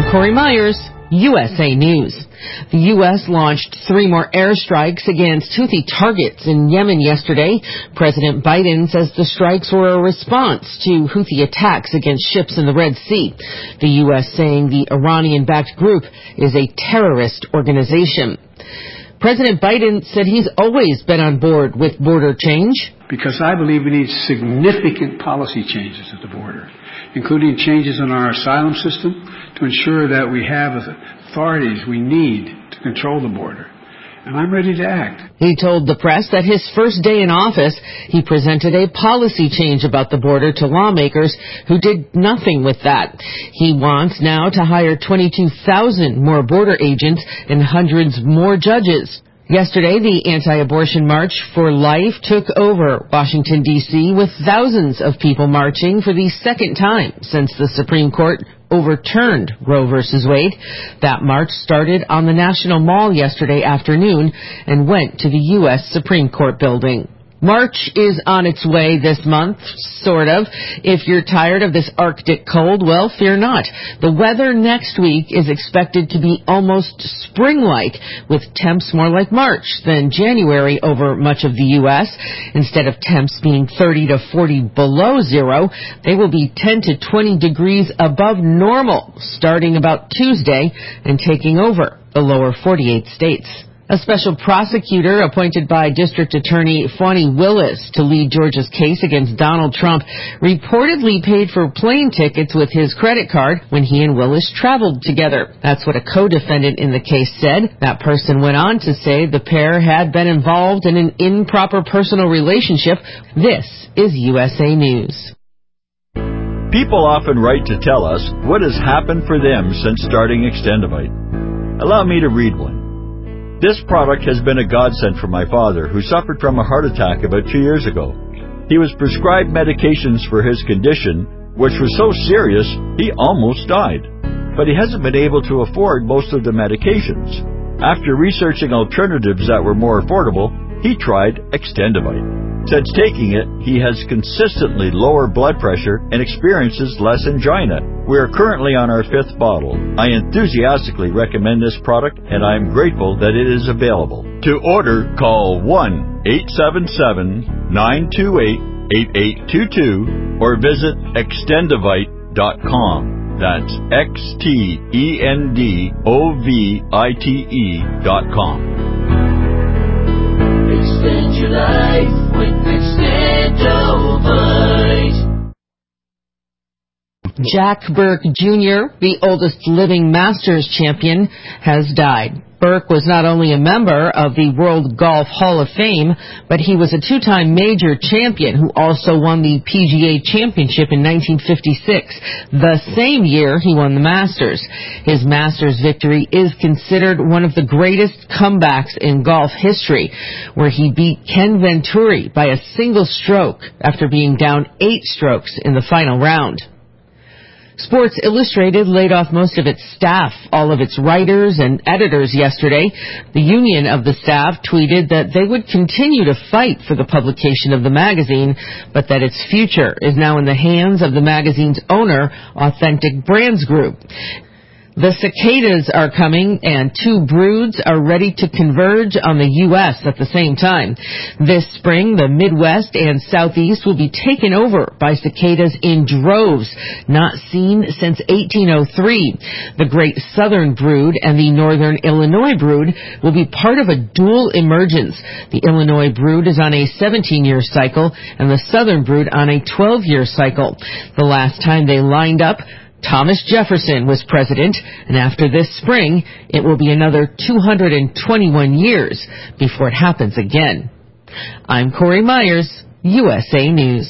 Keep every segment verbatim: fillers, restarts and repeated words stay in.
I'm Corey Myers, U S A News. The U S launched three more airstrikes against Houthi targets in Yemen yesterday. President Biden says the strikes were a response to Houthi attacks against ships in the Red Sea. The U S saying the Iranian-backed group is a terrorist organization. President Biden said he's always been on board with border change. Because I believe we need significant policy changes at the border, including changes in our asylum system to ensure that we have the authorities we need to control the border. And I'm ready to act. He told the press that his first day in office, he presented a policy change about the border to lawmakers who did nothing with that. He wants now to hire twenty-two thousand more border agents and hundreds more judges. Yesterday, the anti-abortion March for Life took over Washington, D C, with thousands of people marching for the second time since the Supreme Court overturned Roe versus Wade. That march started on the National Mall yesterday afternoon and went to the U S Supreme Court building. March is on its way this month, sort of. If you're tired of this Arctic cold, well, fear not. The weather next week is expected to be almost spring-like, with temps more like March than January over much of the U S. Instead of temps being thirty to forty below zero, they will be ten to twenty degrees above normal, starting about Tuesday and taking over the lower forty-eight states. A special prosecutor appointed by District Attorney Fani Willis to lead Georgia's case against Donald Trump reportedly paid for plane tickets with his credit card when he and Willis traveled together. That's what a co-defendant in the case said. That person went on to say the pair had been involved in an improper personal relationship. This is U S A News. People often write to tell us what has happened for them since starting Extendivite. Allow me to read one. This product has been a godsend for my father, who suffered from a heart attack about two years ago. He was prescribed medications for his condition, which was so serious he almost died. But he hasn't been able to afford most of the medications. After researching alternatives that were more affordable, he tried Extendivite. Since taking it, he has consistently lower blood pressure and experiences less angina. We are currently on our fifth bottle. I enthusiastically recommend this product, and I am grateful that it is available. To order, call one eight seven seven, nine two eight, eight eight two two or visit extendivite dot com. That's X T E N D O V I T E dot com. Extend your life with Extendivite. Jack Burke Junior, the oldest living Masters champion, has died. Burke was not only a member of the World Golf Hall of Fame, but he was a two-time major champion who also won the P G A Championship in nineteen fifty-six, the same year he won the Masters. His Masters victory is considered one of the greatest comebacks in golf history, where he beat Ken Venturi by a single stroke after being down eight strokes in the final round. Sports Illustrated laid off most of its staff, all of its writers and editors yesterday. The union of the staff tweeted that they would continue to fight for the publication of the magazine, but that its future is now in the hands of the magazine's owner, Authentic Brands Group. The cicadas are coming, and two broods are ready to converge on the U S at the same time. This spring, the Midwest and Southeast will be taken over by cicadas in droves, not seen since eighteen oh three. The Great Southern Brood and the Northern Illinois Brood will be part of a dual emergence. The Illinois Brood is on a seventeen-year cycle, and the Southern Brood on a twelve-year cycle. The last time they lined up, Thomas Jefferson was president, and after this spring, it will be another two hundred twenty-one years before it happens again. I'm Corey Myers, U S A News.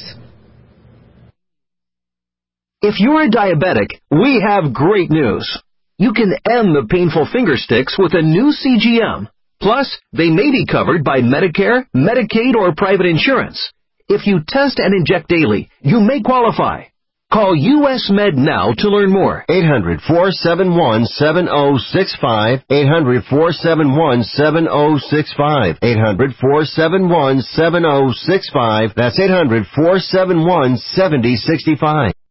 If you're a diabetic, we have great news. You can end the painful finger sticks with a new C G M. Plus, they may be covered by Medicare, Medicaid, or private insurance. If you test and inject daily, you may qualify. Call U S Med now to learn more. eight hundred, four seven one, seven oh six five. eight hundred, four seven one, seven oh six five. eight hundred, four seven one, seven oh six five. That's eight hundred, four seven one, seven oh six five.